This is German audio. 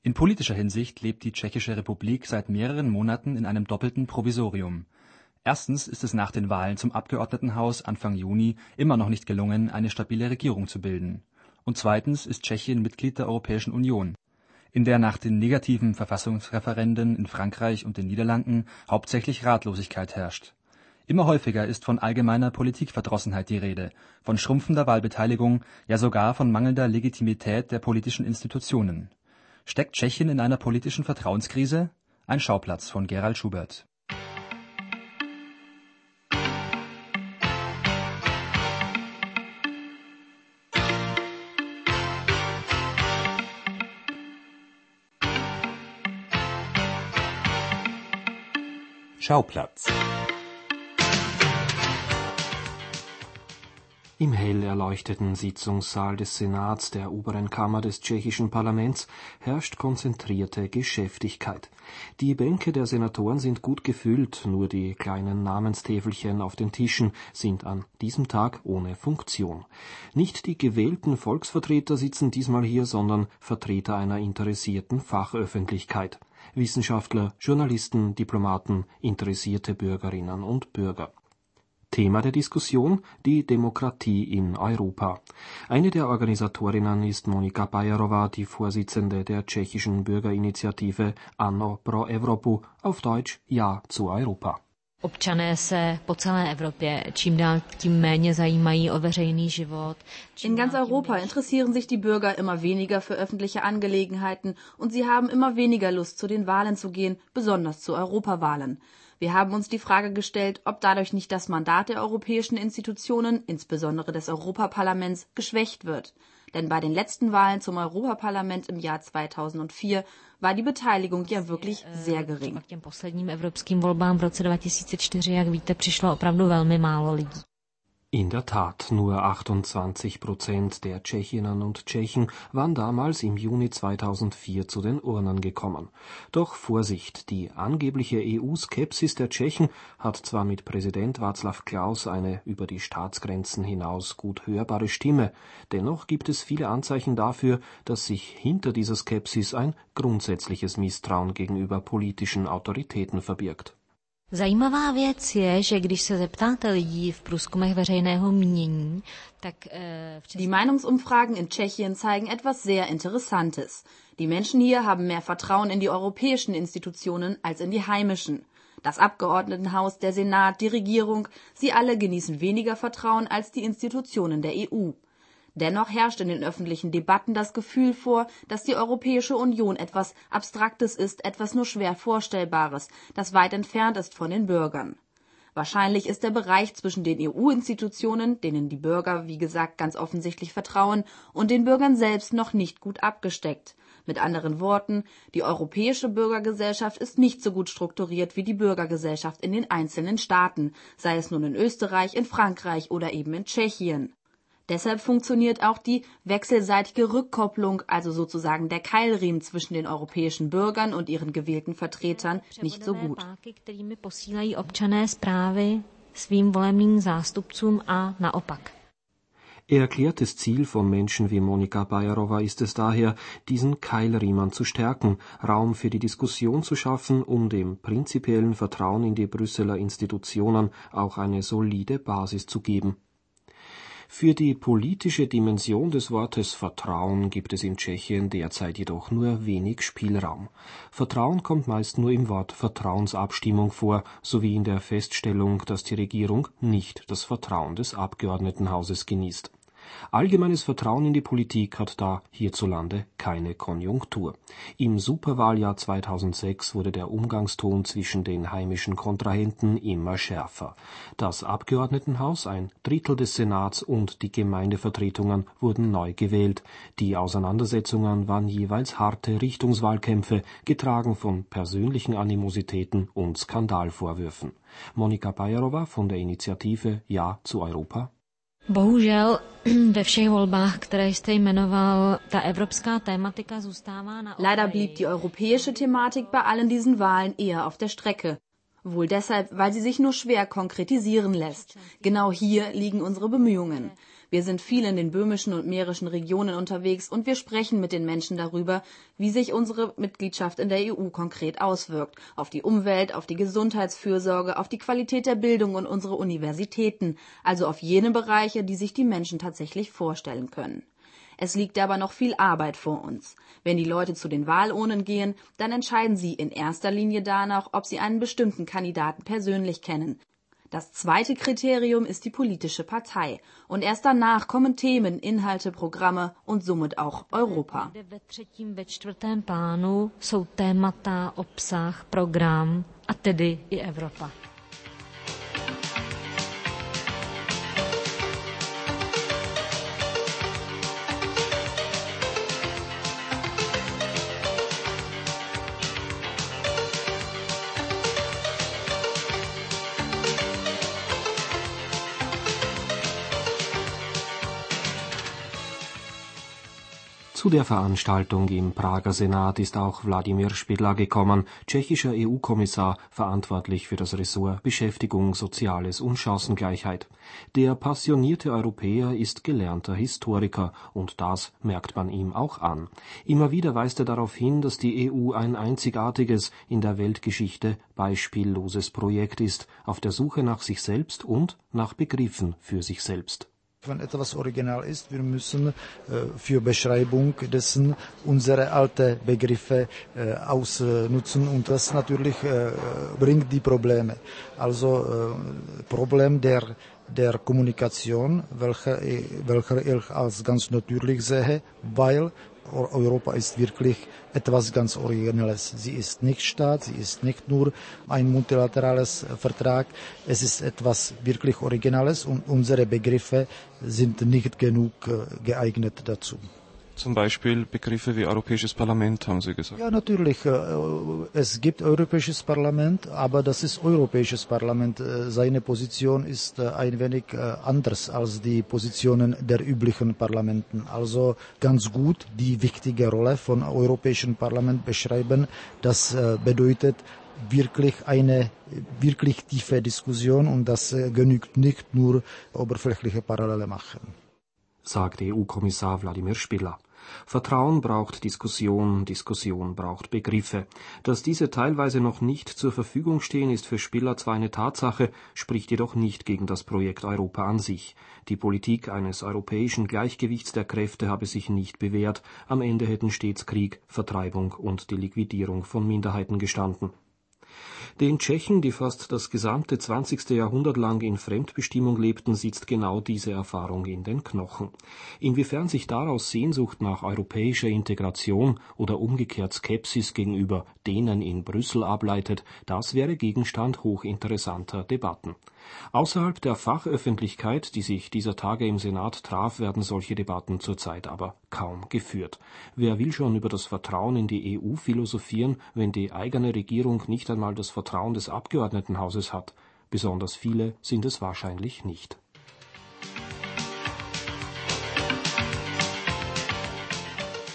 In politischer Hinsicht lebt die Tschechische Republik seit mehreren Monaten in einem doppelten Provisorium. Erstens ist es nach den Wahlen zum Abgeordnetenhaus Anfang Juni immer noch nicht gelungen, eine stabile Regierung zu bilden. Und zweitens ist Tschechien Mitglied der Europäischen Union, in der nach den negativen Verfassungsreferenden in Frankreich und den Niederlanden hauptsächlich Ratlosigkeit herrscht. Immer häufiger ist von allgemeiner Politikverdrossenheit die Rede, von schrumpfender Wahlbeteiligung, ja sogar von mangelnder Legitimität der politischen Institutionen. Steckt Tschechien in einer politischen Vertrauenskrise? Ein Schauplatz von Gerald Schubert. Schauplatz. Im hell erleuchteten Sitzungssaal des Senats der oberen Kammer des tschechischen Parlaments herrscht konzentrierte Geschäftigkeit. Die Bänke der Senatoren sind gut gefüllt, nur die kleinen Namenstäfelchen auf den Tischen sind an diesem Tag ohne Funktion. Nicht die gewählten Volksvertreter sitzen diesmal hier, sondern Vertreter einer interessierten Fachöffentlichkeit. Wissenschaftler, Journalisten, Diplomaten, interessierte Bürgerinnen und Bürger. Thema der Diskussion: die Demokratie in Europa. Eine der Organisatorinnen ist Monika Bajerova, die Vorsitzende der tschechischen Bürgerinitiative Ano pro Evropu, auf Deutsch Ja zu Europa. Občané se po celé Evropě čím dál tím méně zajímají o veřejný život. In ganz Europa interessieren sich die Bürger immer weniger für öffentliche Angelegenheiten und sie haben immer weniger Lust, zu den Wahlen zu gehen, besonders zu Europawahlen. Wir haben uns die Frage gestellt, ob dadurch nicht das Mandat der europäischen Institutionen, insbesondere des Europaparlaments, geschwächt wird. Denn bei den letzten Wahlen zum Europaparlament im Jahr 2004 war die Beteiligung ja wirklich sehr gering. K těm posledním evropským volbám v roce 2004, jak víte, přišlo opravdu velmi málo lidí. In der Tat, nur 28% der Tschechinnen und Tschechen waren damals im Juni 2004 zu den Urnen gekommen. Doch Vorsicht, die angebliche EU-Skepsis der Tschechen hat zwar mit Präsident Václav Klaus eine über die Staatsgrenzen hinaus gut hörbare Stimme, dennoch gibt es viele Anzeichen dafür, dass sich hinter dieser Skepsis ein grundsätzliches Misstrauen gegenüber politischen Autoritäten verbirgt. Zajímavá věc je, že když se zeptáte lidí v průzkumech veřejného mínění, tak Die Meinungsumfragen in Tschechien zeigen etwas sehr Interessantes. Die Menschen hier haben mehr Vertrauen in die europäischen Institutionen als in die heimischen. Das Abgeordnetenhaus, der Senat, die Regierung, sie alle genießen weniger Vertrauen als die Institutionen der EU. Dennoch herrscht in den öffentlichen Debatten das Gefühl vor, dass die Europäische Union etwas Abstraktes ist, etwas nur schwer Vorstellbares, das weit entfernt ist von den Bürgern. Wahrscheinlich ist der Bereich zwischen den EU-Institutionen, denen die Bürger, wie gesagt, ganz offensichtlich vertrauen, und den Bürgern selbst noch nicht gut abgesteckt. Mit anderen Worten, die europäische Bürgergesellschaft ist nicht so gut strukturiert wie die Bürgergesellschaft in den einzelnen Staaten, sei es nun in Österreich, in Frankreich oder eben in Tschechien. Deshalb funktioniert auch die wechselseitige Rückkopplung, also sozusagen der Keilriemen zwischen den europäischen Bürgern und ihren gewählten Vertretern, nicht so gut. Kterými posílají občané zprávy svým volebním zástupcům a naopak. Erklärtes Ziel von Menschen wie Monika Bajerova ist es daher, diesen Keilriemen zu stärken, Raum für die Diskussion zu schaffen, um dem prinzipiellen Vertrauen in die Brüsseler Institutionen auch eine solide Basis zu geben. Für die politische Dimension des Wortes Vertrauen gibt es in Tschechien derzeit jedoch nur wenig Spielraum. Vertrauen kommt meist nur im Wort Vertrauensabstimmung vor, sowie in der Feststellung, dass die Regierung nicht das Vertrauen des Abgeordnetenhauses genießt. Allgemeines Vertrauen in die Politik hat da hierzulande keine Konjunktur. Im Superwahljahr 2006 wurde der Umgangston zwischen den heimischen Kontrahenten immer schärfer. Das Abgeordnetenhaus, ein Drittel des Senats und die Gemeindevertretungen wurden neu gewählt. Die Auseinandersetzungen waren jeweils harte Richtungswahlkämpfe, getragen von persönlichen Animositäten und Skandalvorwürfen. Monika Bajerova von der Initiative Ja zu Europa. Bohužel ve všech volbách, které jste jmenoval, ta evropská tematika zůstává na okraji. Leider blieb die europäische Thematik bei allen diesen Wahlen eher auf der Strecke. Wohl deshalb, weil sie sich nur schwer konkretisieren lässt. Genau hier liegen unsere Bemühungen. Wir sind viel in den böhmischen und mährischen Regionen unterwegs und wir sprechen mit den Menschen darüber, wie sich unsere Mitgliedschaft in der EU konkret auswirkt. Auf die Umwelt, auf die Gesundheitsfürsorge, auf die Qualität der Bildung und unsere Universitäten. Also auf jene Bereiche, die sich die Menschen tatsächlich vorstellen können. Es liegt aber noch viel Arbeit vor uns. Wenn die Leute zu den Wahlurnen gehen, dann entscheiden sie in erster Linie danach, ob sie einen bestimmten Kandidaten persönlich kennen. Das zweite Kriterium ist die politische Partei. Und erst danach kommen Themen, Inhalte, Programme und somit auch Europa. Ve třetím, ve čtvrtém plánu jsou témata, obsah, program a tedy i Evropa. Zu der Veranstaltung im Prager Senat ist auch Wladimir Špidla gekommen, tschechischer EU-Kommissar, verantwortlich für das Ressort Beschäftigung, Soziales und Chancengleichheit. Der passionierte Europäer ist gelernter Historiker und das merkt man ihm auch an. Immer wieder weist er darauf hin, dass die EU ein einzigartiges, in der Weltgeschichte beispielloses Projekt ist, auf der Suche nach sich selbst und nach Begriffen für sich selbst. Wenn etwas original ist, wir müssen für Beschreibung dessen unsere alten Begriffe ausnutzen und das natürlich bringt die Probleme. Also Problem der Kommunikation, welcher ich als ganz natürlich sehe, weil Europa ist wirklich etwas ganz Originelles. Sie ist nicht Staat, sie ist nicht nur ein multilaterales Vertrag, es ist etwas wirklich Originales und unsere Begriffe sind nicht genug geeignet dazu. Zum Beispiel Begriffe wie Europäisches Parlament, haben Sie gesagt. Ja, natürlich. Es gibt Europäisches Parlament, aber das ist Europäisches Parlament. Seine Position ist ein wenig anders als die Positionen der üblichen Parlamenten. Also ganz gut die wichtige Rolle von Europäischen Parlament beschreiben. Das bedeutet wirklich eine wirklich tiefe Diskussion und das genügt nicht nur oberflächliche Parallele machen. Sagt EU-Kommissar Wladimir Špidla. Vertrauen braucht Diskussion, Diskussion braucht Begriffe. Dass diese teilweise noch nicht zur Verfügung stehen, ist für Špidla zwar eine Tatsache, spricht jedoch nicht gegen das Projekt Europa an sich. Die Politik eines europäischen Gleichgewichts der Kräfte habe sich nicht bewährt. Am Ende hätten stets Krieg, Vertreibung und die Liquidierung von Minderheiten gestanden. Den Tschechen, die fast das gesamte 20. Jahrhundert lang in Fremdbestimmung lebten, sitzt genau diese Erfahrung in den Knochen. Inwiefern sich daraus Sehnsucht nach europäischer Integration oder umgekehrt Skepsis gegenüber denen in Brüssel ableitet, das wäre Gegenstand hochinteressanter Debatten. Außerhalb der Fachöffentlichkeit, die sich dieser Tage im Senat traf, werden solche Debatten zurzeit aber kaum geführt. Wer will schon über das Vertrauen in die EU philosophieren, wenn die eigene Regierung nicht einmal das Vertrauen des Abgeordnetenhauses hat? Besonders viele sind es wahrscheinlich nicht.